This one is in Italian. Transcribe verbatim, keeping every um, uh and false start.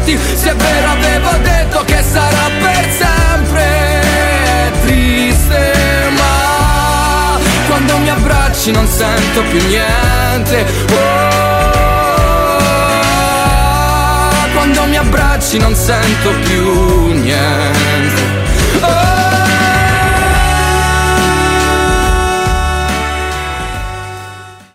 parti. Se è vero avevo detto che sarà per sempre. Triste, ma quando mi abbracci non sento più niente. Oh, quando mi abbracci non sento più niente.